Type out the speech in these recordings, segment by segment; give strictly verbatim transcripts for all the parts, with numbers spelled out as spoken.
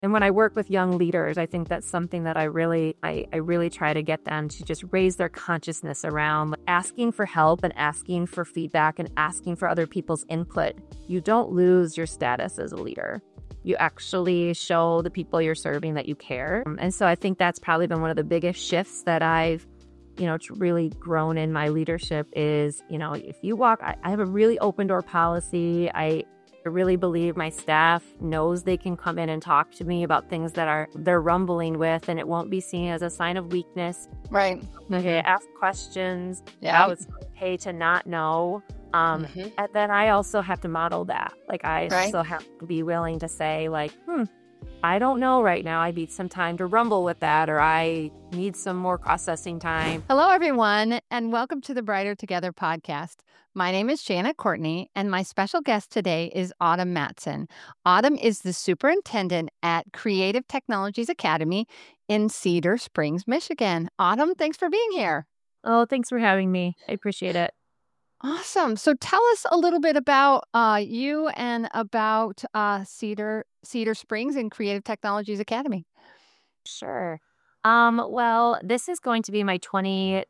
And when I work with young leaders, I think that's something that I really, I, I really try to get them to just raise their consciousness around asking for help and asking for feedback and asking for other people's input. You don't lose your status as a leader. You actually show the people you're serving that you care. And so I think that's probably been one of the biggest shifts that I've, you know, really grown in my leadership is, you know, if you walk, I, I have a really open door policy. I I really believe my staff knows they can come in and talk to me about things that are they're rumbling with, and it won't be seen as a sign of weakness. Right. Okay, ask questions. Yeah. It's okay to not know. Um, Mhm. And then I also have to model that. Like I Right. also have to be willing to say, like, hmm, I don't know right now. I need some time to rumble with that, or I need some more processing time. Hello, everyone, and welcome to the Brighter Together podcast. My name is Janet Courtney, and my special guest today is Autumn Matson. Autumn is the superintendent at Creative Technologies Academy in Cedar Springs, Michigan. Autumn, thanks for being here. Oh, thanks for having me. I appreciate it. Awesome. So tell us a little bit about uh, you and about uh, Cedar Cedar Springs and Creative Technologies Academy. Sure. Um, well, this is going to be my twenty-fifth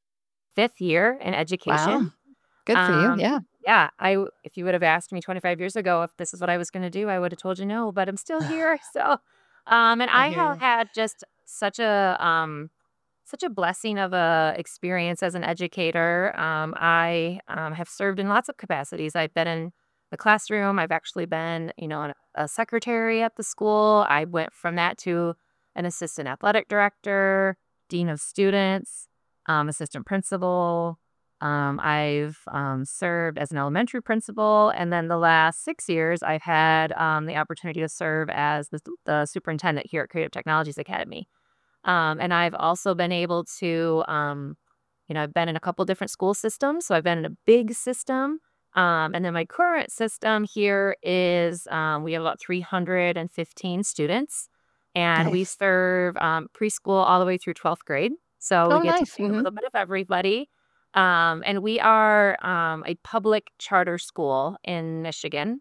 year in Wow. education. Good for you. Um, Yeah. yeah, I if you would have asked me twenty-five years ago if this is what I was going to do, I would have told you no, but I'm still here. So, um, and I I hear have you. had just such a um, such a blessing of a experience as an educator. Um, I um, have served in lots of capacities. I've been in the classroom. I've actually been, you know, an- a secretary at the school. I went from that to an assistant athletic director, dean of students, um, assistant principal. Um, I've um, served as an elementary principal, and then the last six years, I've had um, the opportunity to serve as the, the superintendent here at Creative Technologies Academy. Um, and I've also been able to, um, you know, I've been in a couple different school systems. So I've been in a big system. Um, and then my current system here is um, we have about three hundred fifteen students, and we Nice. serve um, preschool all the way through twelfth grade. So we Oh, get to nice. see a Mhm. little bit of everybody. Um, and we are um, a public charter school in Michigan.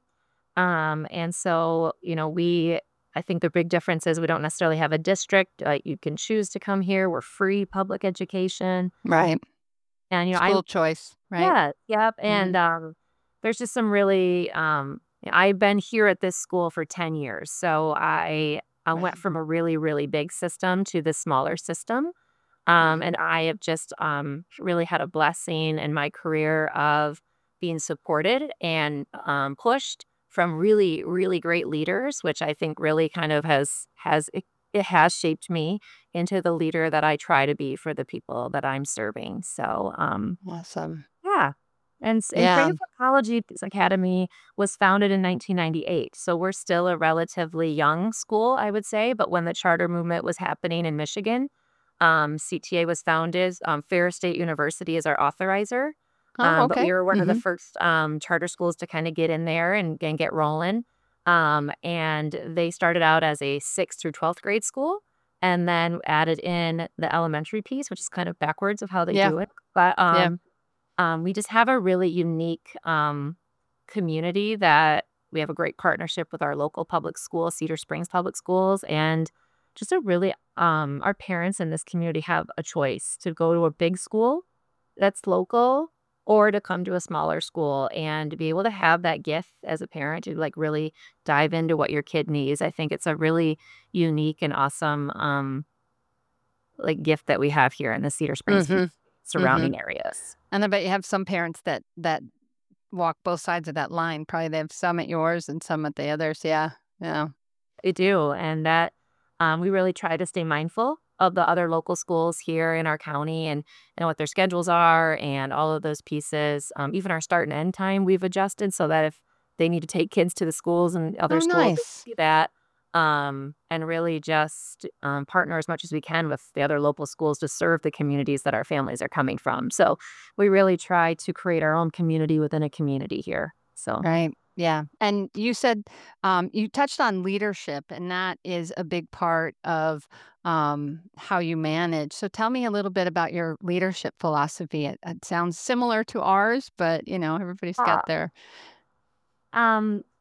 Um, and so, you know, we, I think the big difference is we don't necessarily have a district. Like you can choose to come here. We're free public education. Right. And, you know, I, School choice, right? yeah, yep. Mhm. And um, there's just some really, um, I've been here at this school for ten years. So I, I went Right. from a really, really big system to the smaller system. Um, Mhm. and I have just um, really had a blessing in my career of being supported and um, pushed from really, really great leaders, which I think really kind of has has it, it has shaped me into the leader that I try to be for the people that I'm serving. So, um, Awesome. yeah. And, s- and Yeah. Creative Technology Academy was founded in nineteen ninety-eight. So we're still a relatively young school, I would say. But when the charter movement was happening in Michigan, um, C T A was founded. Um, Ferris State University is our authorizer. Oh, Um, but okay. we were one of the Mhm. first um, charter schools to kind of get in there and, and get rolling. Um, and they started out as a sixth through twelfth grade school and then added in the elementary piece, which is kind of backwards of how they Yeah. do it. But Yeah. um, um, we just have a really unique um, community that we have a great partnership with our local public school, Cedar Springs Public Schools, and just a really, um, our parents in this community have a choice to go to a big school that's local or to come to a smaller school and to be able to have that gift as a parent to like really dive into what your kid needs. I think it's a really unique and awesome um, like gift that we have here in the Cedar Springs com- Mhm. Mhm. surrounding areas. And I bet you have some parents that that walk both sides of that line. Probably they have some at yours and some at the others. Yeah. Yeah. They do, and that um, we really try to stay mindful of the other local schools here in our county and and what their schedules are and all of those pieces. Um, even our start and end time, we've adjusted so that if they need to take kids to the schools and other Oh, schools, they nice. can do that. Um, and really just um, partner as much as we can with the other local schools to serve the communities that our families are coming from. So we really try to create our own community within a community here. So. Right. Yeah. And you said um, you touched on leadership, and that is a big part of um, how you manage. So tell me a little bit about your leadership philosophy. It, it sounds similar to ours, but you know, everybody's got their Um,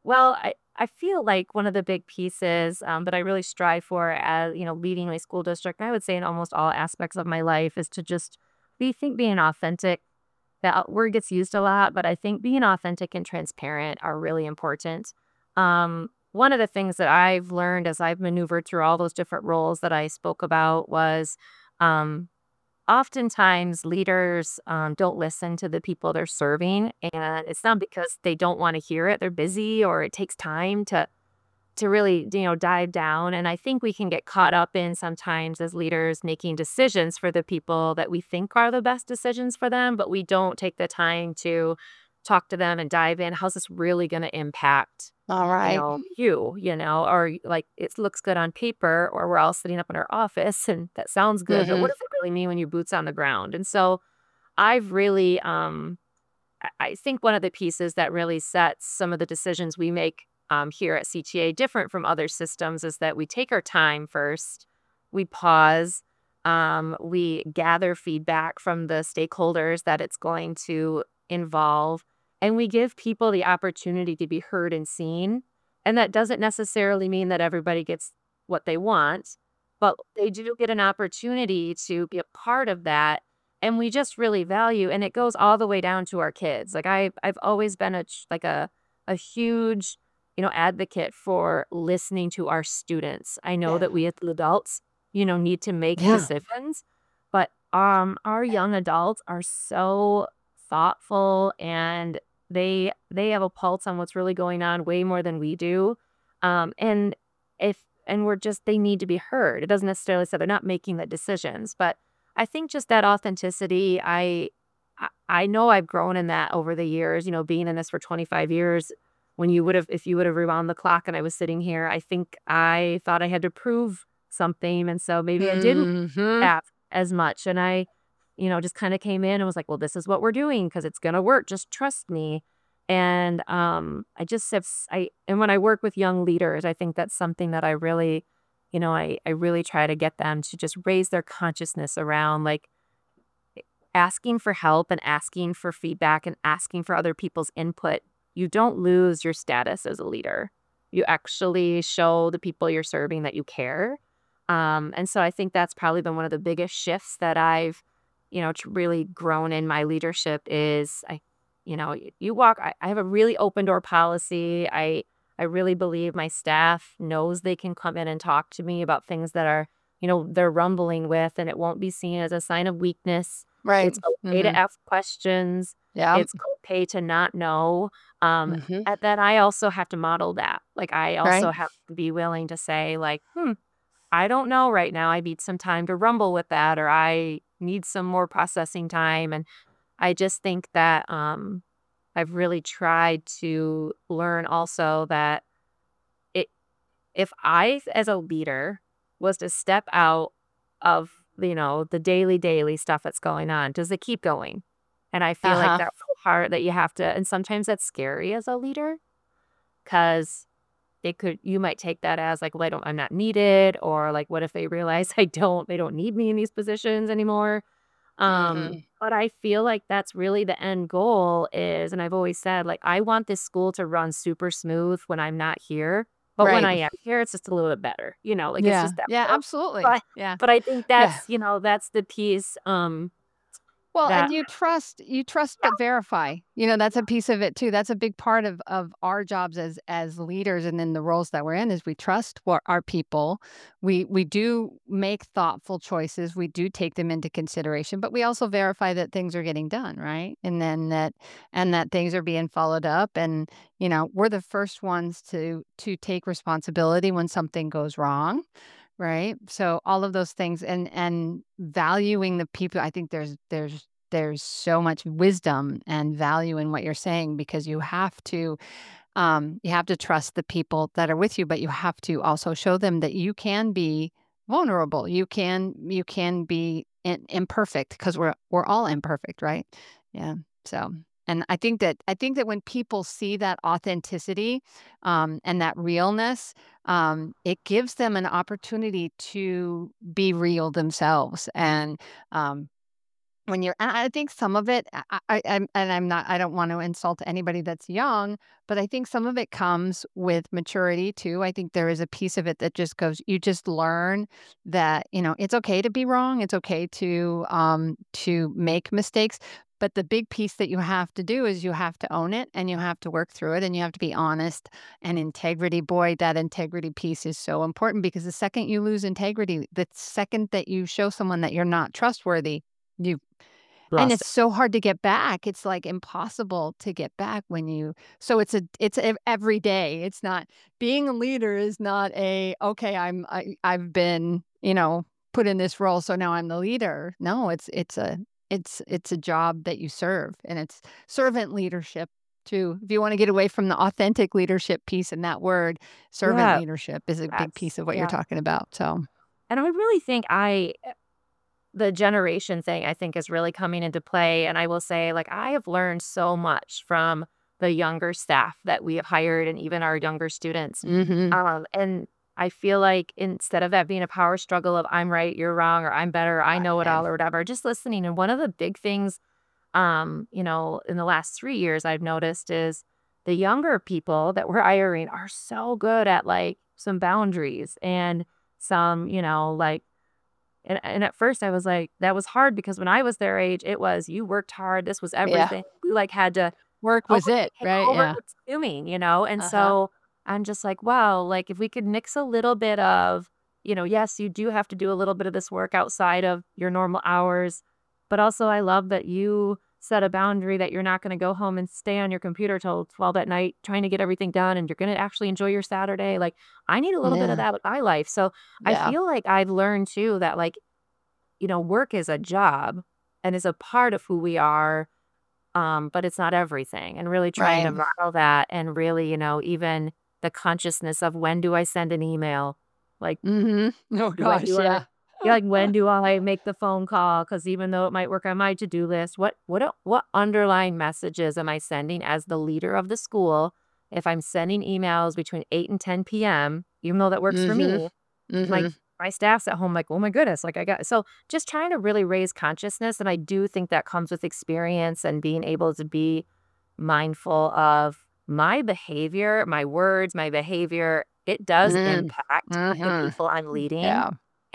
Well, I I feel like one of the big pieces, um, that I really strive for as, you know, leading my school district, and I would say in almost all aspects of my life, is to just be think being authentic. That word gets used a lot, but I think being authentic and transparent are really important. Um, one of the things that I've learned as I've maneuvered through all those different roles that I spoke about was, um, oftentimes leaders um, don't listen to the people they're serving, and it's not because they don't want to hear it. They're busy, or it takes time to to really, you know, dive down. And I think we can get caught up in sometimes as leaders making decisions for the people that we think are the best decisions for them, but we don't take the time to talk to them and dive in. How's this really going to impact, All you right. know, you, you know, or y- like it looks good on paper, or we're all sitting up in our office and that sounds good, but what Mhm. does it really mean when your boots on the ground? And so I've really, um, I I think one of the pieces that really sets some of the decisions we make um, here at C T A different from other systems is that we take our time first, we pause, um, we gather feedback from the stakeholders that it's going to involve, and we give people the opportunity to be heard and seen. And that doesn't necessarily mean that everybody gets what they want, but they do get an opportunity to be a part of that, and we just really value, and it goes all the way down to our kids. Like I've I've always been a ch- like a a huge, you know, advocate for listening to our students. I know Yeah. that we as adults, you know, need to make Yeah. decisions, but um our young adults are so thoughtful, and they they have a pulse on what's really going on way more than we do. Um and if and we're just they need to be heard. It doesn't necessarily say they're not making the decisions, but I think just that authenticity, I I I know I've grown in that over the years, you know, being in this for twenty-five years. When you would have if you would have rewound the clock and I was sitting here, I think I thought I had to prove something, and so maybe I didn't Mhm. have as much, and I, you know, just kinda came in and was like, "Well, this is what we're doing because it's gonna work, just trust me." And, um, I just have s I and when I work with young leaders, I think that's something that I really, you know, I I really try to get them to just raise their consciousness around, like, asking for help and asking for feedback and asking for other people's input. You don't lose your status as a leader. You actually show the people you're serving that you care. Um, and so I think that's probably been one of the biggest shifts that I've, you know, tr- really grown in my leadership is I, you know, y- you walk, I, I have a really open door policy. I, I really believe my staff knows they can come in and talk to me about things that are, you know, they're rumbling with, and it won't be seen as a sign of weakness. Right. It's okay to Mhm. ask questions. Yep. It's okay to not know. Um, Mhm. and then I also have to model that. Like, I also Right. have to be willing to say, like, "Hmm, I don't know right now. I need some time to rumble with that," or "I need some more processing time." And I just think that, um, I've really tried to learn also that it if I, as a leader, was to step out of, you know, the daily, daily stuff that's going on, does it keep going? And I feel like Uh-huh. that's so hard that you have to, and sometimes that's scary as a leader because they could, you might take that as like, well, I don't, I'm not needed, or like, what if they realize I don't, they don't need me in these positions anymore? Um, Mhm. but I feel like that's really the end goal is, and I've always said, like, I want this school to run super smooth when I'm not here, but when Right. I am here, it's just a little bit better, you know, like, it's Yeah. just that Yeah, little, absolutely. but Yeah. but I think Yeah. that's, you know, that's the piece, um, Well, that and you trust you trust but verify. You know, that's a piece of it too. That's a big part of of our jobs as as leaders and in the roles that we're in is we trust what our people. We we do make thoughtful choices. We do take them into consideration, but we also verify that things are getting done, right? And then that and that things are being followed up and, you know, we're the first ones to to take responsibility when something goes wrong. Right? So all of those things and and valuing the people, I think there's there's there's so much wisdom and value in what you're saying because you have to um you have to trust the people that are with you, but you have to also show them that you can be vulnerable. You can you can be in, imperfect because we're we're all imperfect, right? Yeah. So and I think that I think that when people see that authenticity um, and that realness, um, it gives them an opportunity to be real themselves and um, when you're and I think some of it, I I I'm and I'm not I don't want to insult anybody that's young, but I think some of it comes with maturity too. I think there is a piece of it that just goes you just learn that, you know, it's okay to be wrong. It's okay to um to make mistakes. But the big piece that you have to do is you have to own it and you have to work through it and you have to be honest and integrity. Boy, that integrity piece is so important because the second you lose integrity, the second that you show someone that you're not trustworthy, you and Lost it's it. so hard to get back. It's, like, impossible to get back when you so it's a it's ev every day. It's not being a leader is not a, "Okay, I'm I I've been, you know, put in this role, so now I'm the leader." No, it's it's a it's it's a job that you serve, and it's servant leadership too. If you wanna get away from the authentic leadership piece and that word, servant Yeah, leadership is a big that's piece of what you're yeah. talking about, so And I really think I the generation thing, I think, is really coming into play, and I will say, like, I have learned so much from the younger staff that we have hired and even our younger students, Mhm. um, and I feel like instead of that being a power struggle of "I'm right, you're wrong," or "I'm better, I know it Right. all," or whatever, just listening, and one of the big things, um, you know, in the last three years I've noticed is the younger people that we're hiring are so good at, like, some boundaries and some, you know, like and and at first I was like, that was hard because when I was their age, it was, "You worked hard, this was Yeah. everything." We, like, had to Work was over it, take right? over Yeah. consuming, you know? And Uh-huh. so, I'm just like, "Wow," like, if we could mix a little bit of, you know, yes, you do have to do a little bit of this work outside of your normal hours, but also I love that you set a boundary that you're not gonna go home and stay on your computer till twelve at night trying to get everything done, and you're gonna actually enjoy your Saturday, like, I need a little bit of Yeah. that with my life, so I Yeah. feel like I've learned too that, like, you know, work is a job and is a part of who we are, um, but it's not everything. And really trying to Right. model that and really, you know, even the consciousness of when do I send an email? Like, Mhm. Oh when gosh, do I, yeah. yeah, like when do I make the phone call? Because even though it might work on my to do list, what what a- what underlying messages am I sending as the leader of the school? If I'm sending emails between eight and ten p m, even though that works for Mhm. me, my Mhm. my staff's at home like, "Oh my goodness," like, I got so just trying to really raise consciousness, and I do think that comes with experience and being able to be mindful of my behavior, my words, my behavior. It does Mm. impact the Mhm. people I'm leading, Yeah.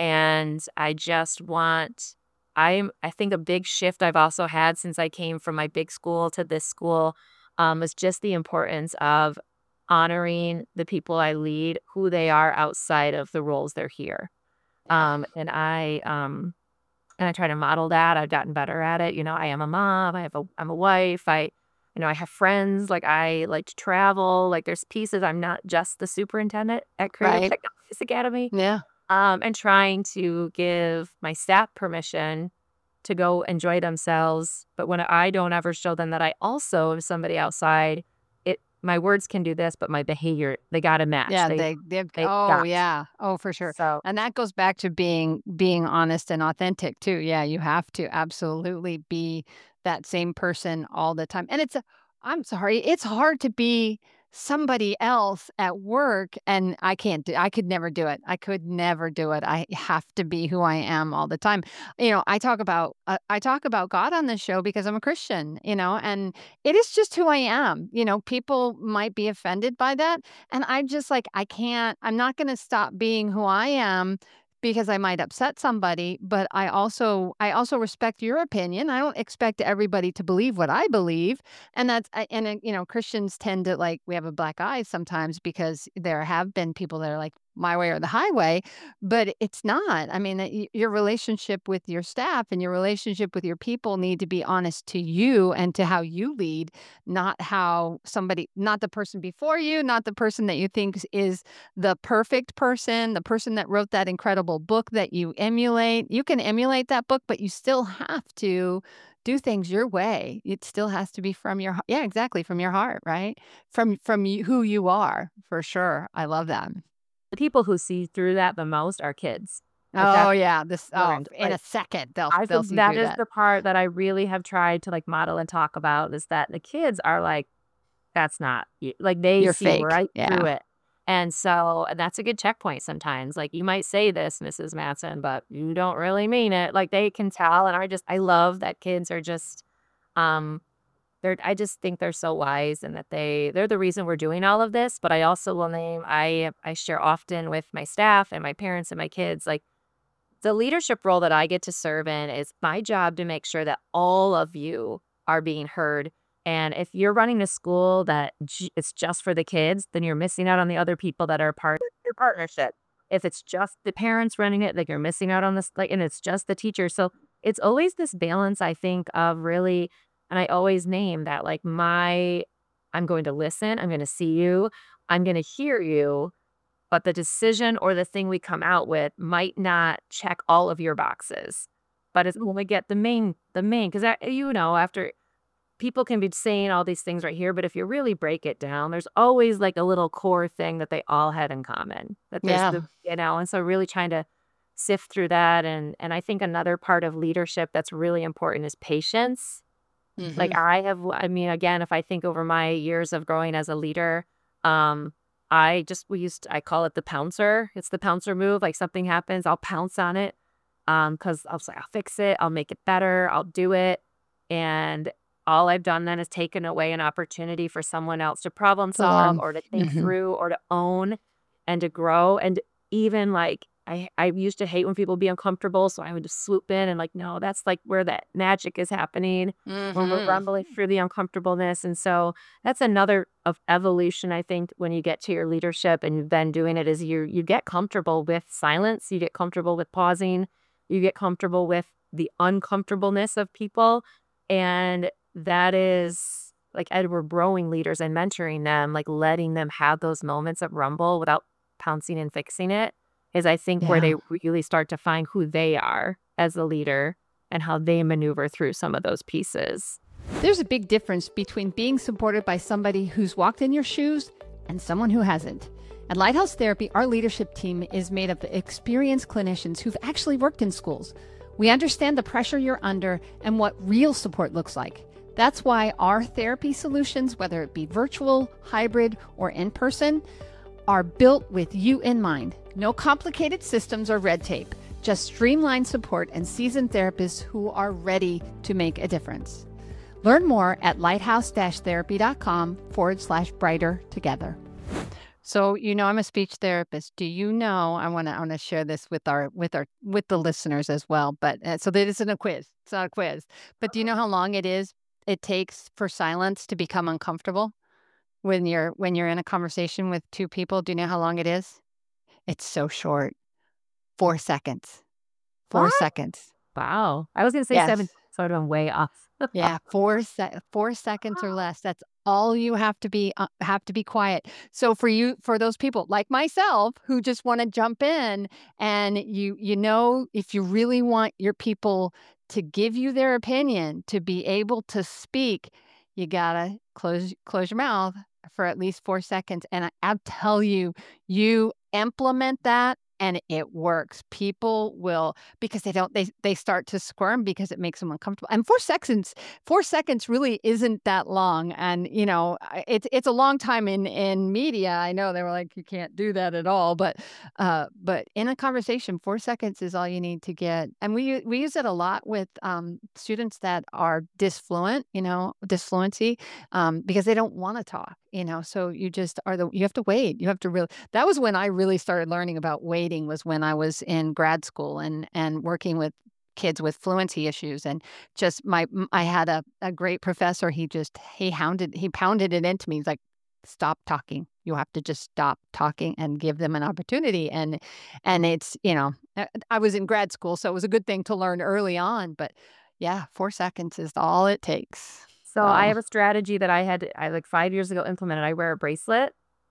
and I just want I'm I think a big shift I've also had since I came from my big school to this school, um, is just the importance of honoring the people I lead, who they are outside of the roles they're here. Yeah. Um, and I, um, and I try to model that. I've gotten better at it. You know, I am a mom. I have a, I'm a wife. I, you know, I have friends. Like I like to travel. Like there's pieces. I'm not just the superintendent at Creative Right. Technologies Academy. Yeah. Um, and trying to give my staff permission to go enjoy themselves. But when I don't ever show them that I also am somebody outside, it my words can do this, but my behavior, they gotta match. Yeah, They they they've they oh, got yeah. Oh, for sure. so And that goes back to being being honest and authentic too. Yeah, you have to absolutely be that same person all the time. And it's a I'm sorry, it's hard to be somebody else at work and I can't do I could never do it. I could never do it. I have to be who I am all the time. You know, I talk about uh, I talk about God on this show because I'm a Christian, you know, and it is just who I am. You know, people might be offended by that and I'm just like, I can't, I'm not going to stop being who I am because I might upset somebody, but I also I also respect your opinion. I don't expect everybody to believe what I believe. And that's I- and uh, you know, Christians tend to like we have a black eye sometimes because there have been people that are like my way or the highway, but it's not. I mean, uh, y- your relationship with your staff and your relationship with your people need to be honest to you and to how you lead, not how somebody not the person before you, not the person that you think is the perfect person, the person that wrote that incredible book that you emulate. You can emulate that book, but you still have to do things your way. It still has to be from your heart. Yeah, exactly, from your heart, right? From from you, who you are, for sure. I love that. the people who see through that the most are kids. Like Oh that's yeah, this oh, learned. in a Like second they'll I they'll think see that through is that. the part that I really have tried to like model and talk about is that the kids are like, that's not you. Like they You're see fake. right through Yeah. it. And so and that's a good checkpoint sometimes. Like, you might say this, Missus Matson, but you don't really mean it. Like, they can tell, and I just I love that kids are just, um, they're I just think they're so wise and that they they're the reason we're doing all of this, but I also will name I I share often with my staff and my parents and my kids, like, the leadership role that I get to serve in is my job to make sure that all of you are being heard. And if you're running a school that j- it's just for the kids, then you're missing out on the other people that are part of your partnership. If it's just the parents running it, like you're missing out on this, like, and it's just the teacher. So it's always this balance, I think, of really, and I always name that like my, I'm going to listen, I'm going to see you, I'm going to hear you, but the decision or the thing we come out with might not check all of your boxes. But it's when we get the main the main, 'cause I you know, after people can be saying all these things right here, but if you really break it down, there's always, like, a little core thing that they all had in common. That there's Yeah. the you know, and so really trying to sift through that, and and I think another part of leadership that's really important is patience. Like, Mhm. I have I mean, again, if I think over my years of growing as a leader, um, I just we used I call it the pouncer. It's the pouncer move, like, something happens, I'll pounce on it, um, because 'cause I'll say, "I'll fix it, I'll make it better, I'll do it," and all I've done then is taken away an opportunity for someone else to problem To solve learn. or to think Mhm. through or to own and to grow, and even, like, I I used to hate when people be uncomfortable, so I would just swoop in and, like, "No, that's, like, where that magic is happening." When we're Mhm. rumbling through the uncomfortableness, and so that's another of evolution, I think, when you get to your leadership and you've been doing it is you you get comfortable with silence, you get comfortable with pausing, you get comfortable with the uncomfortableness of people, and that is like, Ed, we're growing leaders and mentoring them, like, letting them have those moments of rumble without pouncing and fixing it is, I think, where Yeah. they really start to find who they are as a leader and how they maneuver through some of those pieces. There's a big difference between being supported by somebody who's walked in your shoes and someone who hasn't. At Lighthouse Therapy, our leadership team is made of experienced clinicians who've actually worked in schools. We understand the pressure you're under and what real support looks like. That's why our therapy solutions, whether it be virtual, hybrid, or in person, are built with you in mind. No complicated systems or red tape, just streamlined support and seasoned therapists who are ready to make a difference. Learn more at lighthouse-therapy.com forward slash brighter together. So, you know, I'm a speech therapist. Do you know, I want to I want to share this with our with our with the listeners as well, but uh, so that isn't a quiz. It's not a quiz. But do you know how long it is it takes for silence to become uncomfortable when you're when you're in a conversation with two people? Do you know how long it is? It's so short. four seconds. four What? seconds. Wow. I was gonna say seven, Yes. so I'm way off. Yeah, four sec four seconds or less. That's all you have to be, uh, have to be quiet. So for you for those people like myself who just wanna jump in and you you know, if you really want your people to give you their opinion, to be able to speak, you gotta close close your mouth for at least four seconds, and I I'll tell you, you implement that and it works. People will because they don't they they start to squirm because it makes them uncomfortable. And four seconds four seconds really isn't that long, and, you know, I it's it's a long time in in media. I know they were like, "You can't do that at all," but, uh, but in a conversation, four seconds is all you need to get, and we u we use it a lot with, um, students that are disfluent, you know, disfluency, um, because they don't wanna talk, you know, so you just are the you have to wait. You have to really that was when I really started learning about waiting was when I was in grad school and and working with kids with fluency issues and just my m I had a a great professor, he just he hounded he pounded it into me. He's like, "Stop talking. You have to just stop talking and give them an opportunity," and and it's, you know, uh, I was in grad school, so it was a good thing to learn early on, but yeah, four seconds is all it takes. So I So have a strategy that I had I, like, five years ago implemented. I wear a bracelet,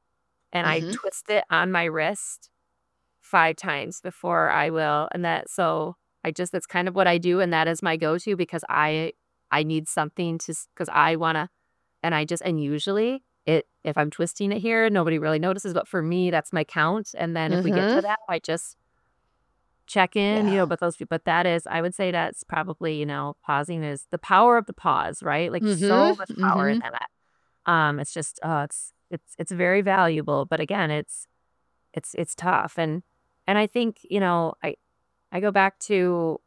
and I mhm. twist it on my wrist five times before I will and that so I just that's kind of what I do, and that is my go-to because I I need something to because I wanna and I just and usually, it if I'm twisting it here, nobody really notices, but for me, that's my count, and then if we get to Mhm. that, I just check in, you Yeah. know, but those but that is I would say that's probably, you know, pausing is the power of the pause, right? Like, so Mhm, much power in mhm. that. Um, it's just, uh, it's it's it's very valuable, but again, it's It's it's tough. And and I think, you know, I I go back to,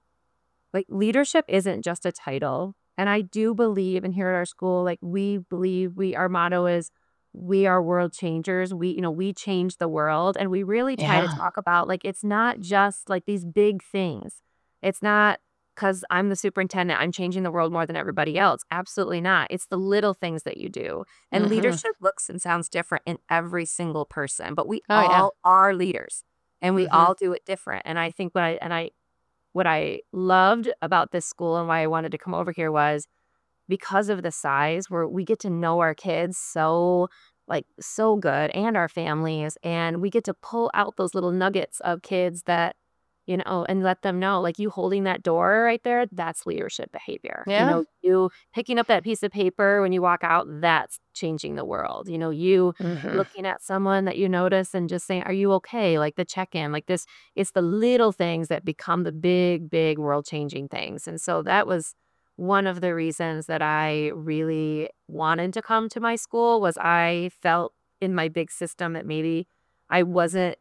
like, leadership isn't just a title. And I do believe, and here at our school, like, we believe we our motto is we are world changers. We, you know, we change the world. And we really try to Yeah. talk about, like, it's not just like these big things. It's not because I'm the superintendent, I'm changing the world more than everybody else. Absolutely not. It's the little things that you do. And Mhm. leadership looks and sounds different in every single person, but we Oh, yeah. all are leaders and we Mhm. all do it different. And I think what I, and I, what I loved about this school and why I wanted to come over here was because of the size where we get to know our kids so, like, so good, and our families, and we get to pull out those little nuggets of kids that, you know, and let them know, like, you holding that door right there, that's leadership behavior. You Yeah. know, you picking up that piece of paper when you walk out, that's changing the world. You know, you Mhm. looking at someone that you notice and just saying, "Are you okay?" Like the check-in, like this, it's the little things that become the big, big world-changing things. And so that was one of the reasons that I really wanted to come to my school was I felt in my big system that maybe I wasn't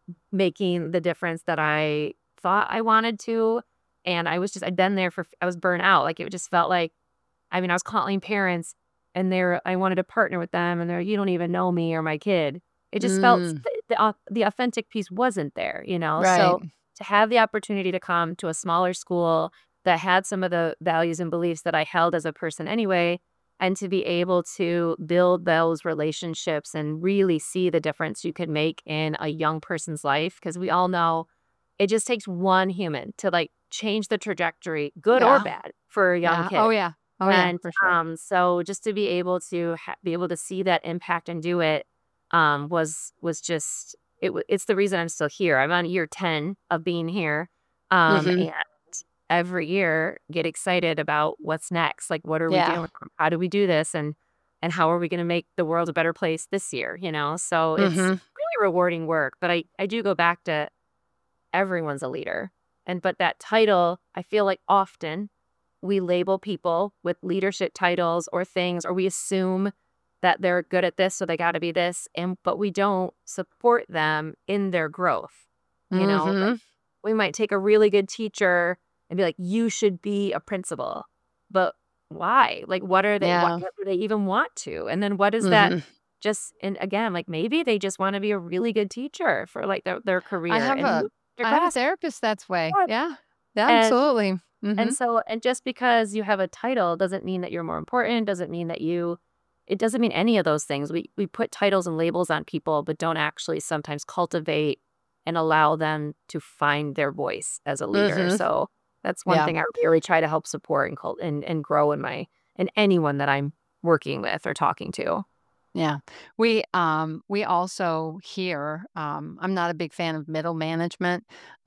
making the difference that I thought I wanted to. And I was just, I'd been there for, I was burnt out. Like it just felt like, I mean, I was calling parents and they're, I wanted to partner with them and they're, you don't even know me or my kid. It just felt, Mm. the, the, au- the authentic piece wasn't there, you know? Right. So to have the opportunity to come to a smaller school that had some of the values and beliefs that I held as a person anyway, and to be able to build those relationships and really see the difference you could make in a young person's life. Because we all know it just takes one human to like change the trajectory, good or Yeah. bad, for a young Yeah. kid. Oh, yeah. Oh, yeah, And for sure. um, so just to be able to ha- be able to see that impact and do it um, was was just it. W- It's the reason I'm still here. I'm on year ten of being here, um, Mhm. and every year get excited about what's next. Like, what are we Yeah. doing? How do we do this? And and how are we going to make the world a better place this year? You know, so it's Mhm. really rewarding work. But I I do go back to everyone's a leader, and but that title, I feel like often we label people with leadership titles or things, or we assume that they're good at this, so they got to be this, and but we don't support them in their growth. You know, like Mhm. we might take a really good teacher and be like, "You should be a principal," but why? Like, what are they? What, Yeah. what do they even want to? And then what is that? Mhm. Just and again, like maybe they just want to be a really good teacher for like their, their I career have and a move their I have a class. therapist that's way. Yeah. Yeah, And absolutely. and Mhm. so and just because you have a title doesn't mean that you're more important, doesn't mean that you it doesn't mean any of those things. We we put titles and labels on people, but don't actually sometimes cultivate and allow them to find their voice as a leader. Mhm. So that's one Yeah. thing I really try to help support and cult and, and grow in my in anyone that I'm working with or talking to. Yeah. We, um, we also here, um, I'm not a big fan of middle management.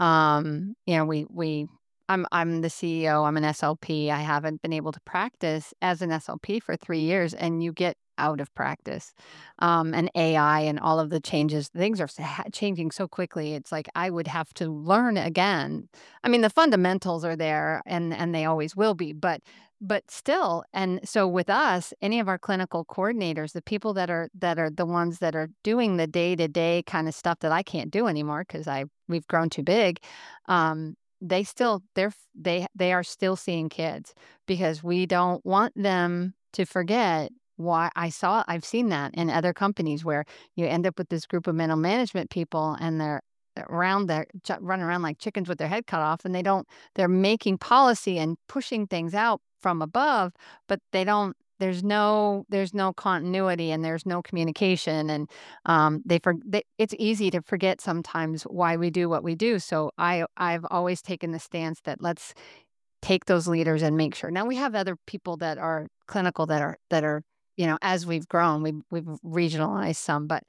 Um, you know, we, we, I'm, I'm the C E O, I'm an S L P. I haven't been able to practice as an S L P for three years and you get out of practice. Um, and A I and all of the changes, things are sa- changing so quickly. It's like I would have to learn again. I mean, the fundamentals are there and, and they always will be, but but still, and so with us, any of our clinical coordinators, the people that are that are the ones that are doing the day-to-day kind of stuff that I can't do anymore because I we've grown too big, um, they still they're f- they they are still seeing kids because we don't want them to forget why I saw I've seen that in other companies where you end up with this group of mental management people and they're around there ch- running around like chickens with their head cut off and they don't they're making policy and pushing things out from above, but they don't there's no there's no continuity and there's no communication and um they for they, it's easy to forget sometimes why we do what we do. So I I've always taken the stance that let's take those leaders and make sure. Now we have other people that are clinical that are that are you know as we've grown we've we've regionalized some, but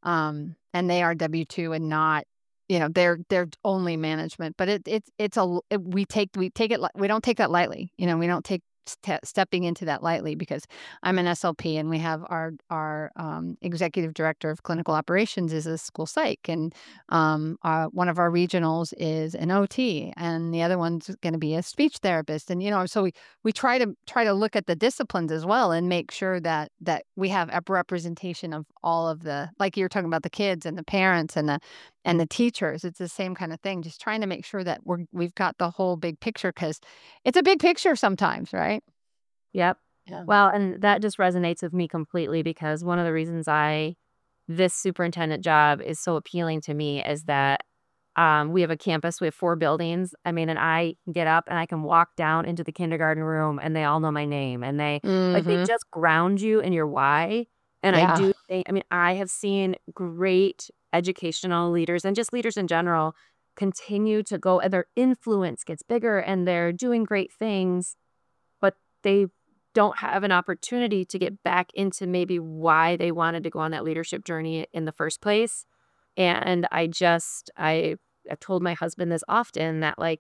um and they are W two and not you know they're they're only management, but it it's it's a l- it, we take we take it li- we don't take that lightly. You know we don't take ste stepping into that lightly because I'm an S L P and we have our our, um, executive director of clinical operations is a school psych, and, um, uh, one of our regionals is an O T, and the other one's gonna be a speech therapist, and, you know, so we we try to try to look at the disciplines as well and make sure that that we have a representation of all of the like you're talking about the kids and the parents and the and the teachers. It's the same kind of thing, just trying to make sure that we're we've got the whole big picture because it's a big picture sometimes, right? Yep. Yeah. Well, and that just resonates with me completely because one of the reasons I this superintendent job is so appealing to me is that um, we have a campus, we have four buildings. I mean, and I can get up and I can walk down into the kindergarten room and they all know my name and they like they Mhm. just ground you in your why. And I Yeah. do think, I mean, I have seen great educational leaders and just leaders in general continue to go and their influence gets bigger and they're doing great things, but they don't have an opportunity to get back into maybe why they wanted to go on that leadership journey in the first place. And I just I I've told my husband this often that like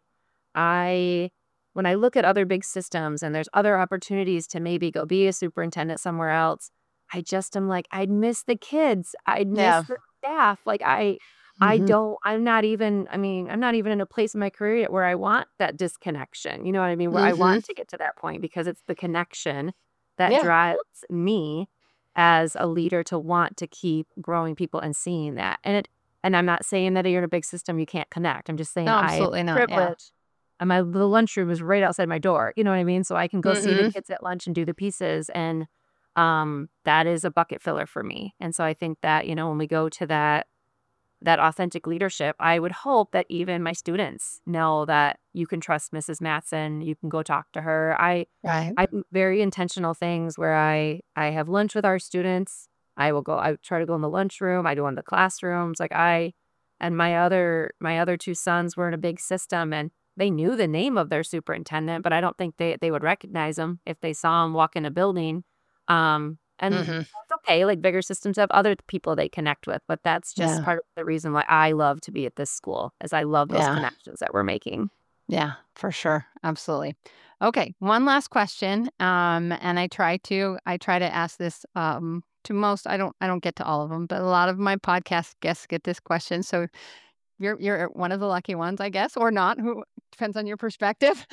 I when I look at other big systems and there's other opportunities to maybe go be a superintendent somewhere else, I just am like, I'd miss the kids. I'd miss Yeah. the staff. Like I I Mhm. don't I'm not even I mean, I'm not even in a place in my career yet where I want that disconnection. You know what I mean? Where I Mhm. want to get to that point because it's the connection that Yeah. drives me as a leader to want to keep growing people and seeing that. And it and I'm not saying that you're in a big system you can't connect. I'm just saying No, I am absolutely not, yeah. privileged and my the lunchroom is right outside my door. You know what I mean? So I can go see the Mhm. kids at lunch and do the pieces and um that is a bucket filler for me. And so I think that, you know, when we go to that that authentic leadership, I would hope that even my students know that you can trust Missus Matson, you can go talk to her. I Right. I do very intentional things where I I have lunch with our students. I will go I try to go in the lunchroom, I do in the classrooms. Like I and my other my other two sons were in a big system and they knew the name of their superintendent, but I don't think they they would recognize him if they saw him walk in a building. Um, and Mhm. that's okay. Like bigger systems have other people they connect with, but that's just Yeah. part of the reason why I love to be at this school, is I love those Yeah. connections that we're making. Yeah, for sure. Absolutely. Okay, one last question. Um, and I try to I try to ask this um to most. I don't I don't get to all of them, but a lot of my podcast guests get this question. So you're you're one of the lucky ones, I guess, or not. Who depends on your perspective.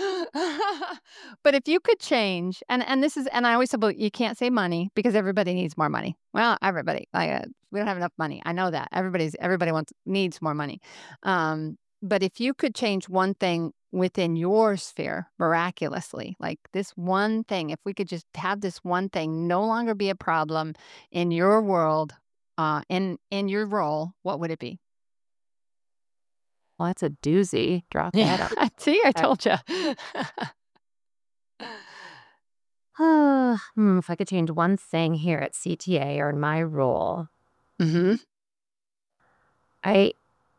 But if you could change, and and this is, and I always say, well, you can't say money because everybody needs more money. Well, everybody, like uh, we don't have enough money. I know that everybody's everybody wants needs more money. Um, but if you could change one thing within your sphere miraculously, like this one thing, if we could just have this one thing no longer be a problem in your world, uh, in in your role, what would it be? Well, that's a doozy. Drop that Yeah. out. See, I Okay. told you. Hmm, if I could change one thing here at C T A or in my role, Mhm. I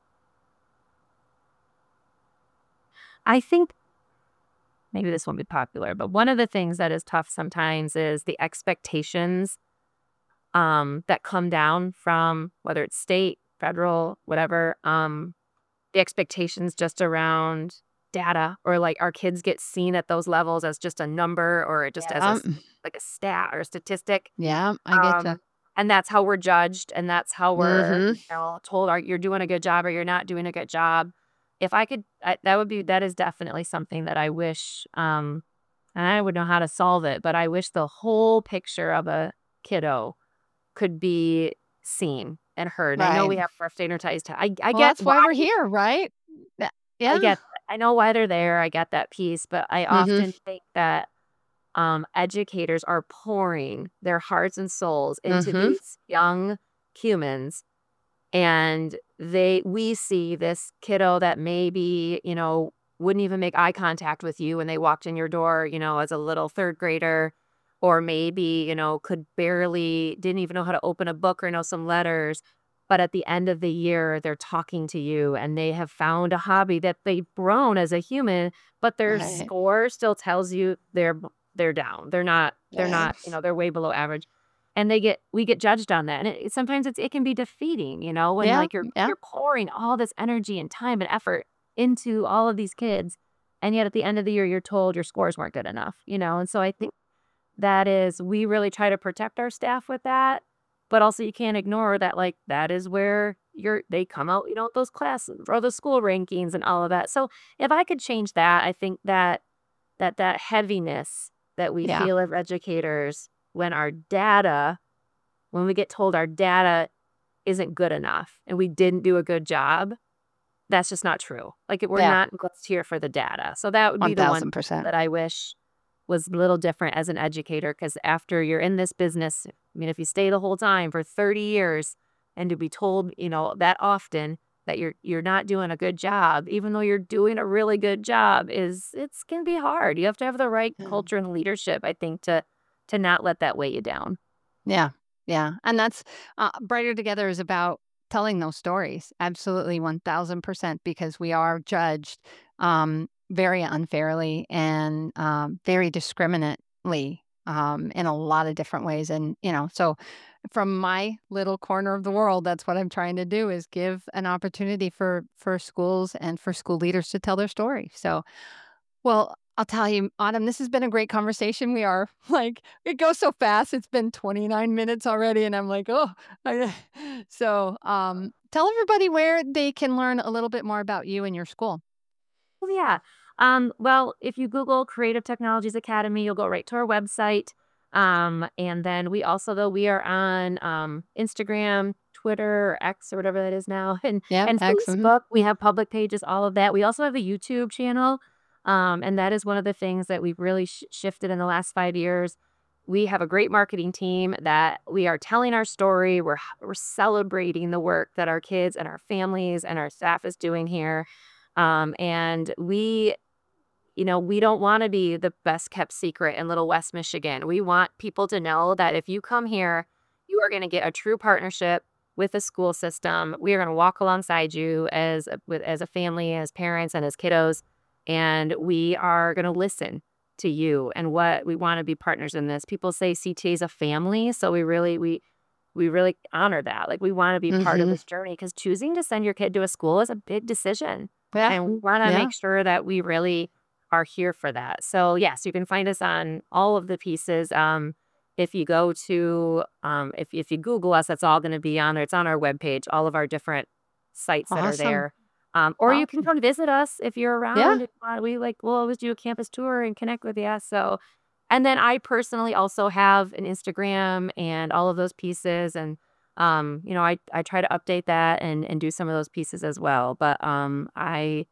I think maybe this won't be popular, but one of the things that is tough sometimes is the expectations um, that come down from whether it's state, federal, whatever. Um, the expectations just around data or like our kids get seen at those levels as just a number or just as a Yeah. s- like a stat or a statistic. Yeah, I get you. Um, and that's how we're judged, and that's how we're, Mhm. you know, told, "Are you're doing a good job or you're not doing a good job." If I could I that would be that is definitely something that I wish, um and I would know how to solve it, but I wish the whole picture of a kiddo could be seen and heard. I know Right. we have rough standardized I I Well, get that's why why we're here, right? Yeah. I Yeah. get I know why they're there, I get that piece, but I Mhm. often think that um, educators are pouring their hearts and souls into Mhm. these young humans and they we see this kiddo that maybe you know wouldn't even make eye contact with you when they walked in your door, you know, as a little third grader, or maybe you know could barely didn't even know how to open a book or know some letters, but at the end of the year they're talking to you and they have found a hobby that they've grown as a human, but their Right. score still tells you they're b- they're down, they're not they're Right. not you know they're way below average, and they get we get judged on that, and it sometimes it's it can be defeating, you know, when, Yeah. like, you're Yeah. you're pouring all this energy and time and effort into all of these kids, and yet at the end of the year, you're told your scores weren't good enough, you know? And so I think that is we really try to protect our staff with that, but also you can't ignore that, like, that is where you're they come out, you know, with those classes or the school rankings and all of that. So if I could change that, I think that that that heaviness that we Yeah. feel as educators when our data when we get told our data isn't good enough and we didn't do a good job, that's just not true. Like, we're Yeah. not just here for the data. So that would be the one one thousand percent. that I wish was a little different as an educator, because after you're in this business, I mean, if you stay the whole time for thirty years and to be told, you know, that often that you're you're not doing a good job, even though you're doing a really good job, is it's can be hard. You have to have the right Yeah. culture and leadership, I think, to to not let that weigh you down. Yeah. Yeah. And that's uh, Brighter Together is about telling those stories. Absolutely one thousand percent because we are judged um, very unfairly and um, very discriminately um, in a lot of different ways. And, you know, so from my little corner of the world, that's what I'm trying to do is give an opportunity for for schools and for school leaders to tell their story. So well, I'll tell you, Autumn, this has been a great conversation. We are like, it goes so fast. It's been twenty-nine minutes already, and I'm like, oh, I- so um, tell everybody where they can learn a little bit more about you and your school. Well, yeah. Um, well, if you Google Creative Technologies Academy, you'll go right to our website. Um, and then we also, though, we are on um, Instagram, Twitter, or X, or whatever that is now, and Yep, and excellent. Facebook. We have public pages, all of that. We also have a YouTube channel, um, and that is one of the things that we've really sh- shifted in the last five years. We have a great marketing team that we are telling our story. We're we're celebrating the work that our kids and our families and our staff is doing here. Um, and we, you know, we don't want to be the best kept secret in Little West Michigan. We want people to know that if you come here, you are going to get a true partnership with the school system. We are going to walk alongside you as a, with as a family, as parents, and as kiddos, and we are going to listen to you and what we want to be partners in this. People say C T A is a family, so we really we we really honor that. Like, we want to be part of Hmm. this journey because choosing to send your kid to a school is a big decision. Yeah, And we want to yeah. make sure that we really are here for that. So, yes, you can find us on all of the pieces. Um, if you go to, um, if, if you Google us, that's all going to be on there. It's on our webpage, all of our different sites that are Awesome. there. Um, or you can Awesome. come visit us if you're Yeah. around. Uh, we like, we'll always do a campus tour and connect with you. So, and then I personally also have an Instagram and all of those pieces. And, um, you know, I, I try to update that and, and do some of those pieces as well. But um, I,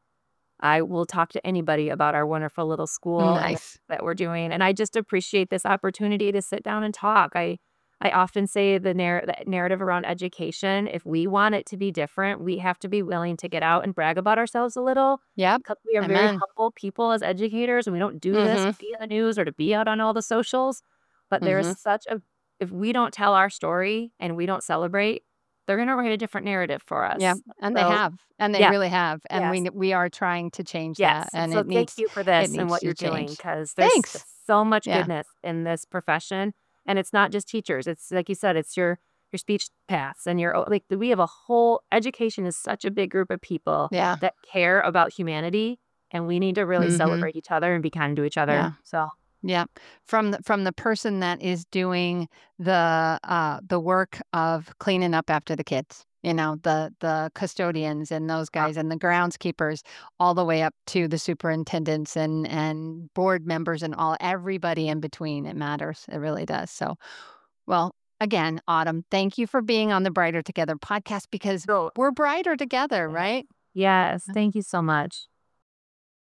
I will talk to anybody about our wonderful little school and Nice. that we're doing. And I just appreciate this opportunity to sit down and talk. I I often say the, narr- the narrative around education, if we want it to be different, we have to be willing to get out and brag about ourselves a little. Yep. 'Cause we are very Amen. humble people as educators, and we don't do this Hmm. to be in the news or to be out on all the socials. But there is Hmm. such a, if we don't tell our story and we don't celebrate, they're going to write a different narrative for Yeah. us. And they So, have, and they yeah, really have. And we yes. n- we are trying to change that, Yes, and so it thank needs you for it this and needs what to you're doing, change. because there's Thanks. so much Yeah. goodness in this profession, and it's not just teachers, it's like you said, it's your your speech paths and your o like, we have a whole education is such a big group of people Yeah. that care about humanity, and we need to really Hmm. celebrate each other and be kind to each other, Yeah. so Yeah. From the from the person that is doing the, uh, the work of cleaning up after the kids, you know, the the custodians and those uh, guys and the groundskeepers, all the way up to the superintendents and and board members and all everybody in between. It matters. It really does. So, well, again, Autumn, thank you for being on the Brighter Together podcast because so we're brighter together, yeah. right? Yes, thank you so much.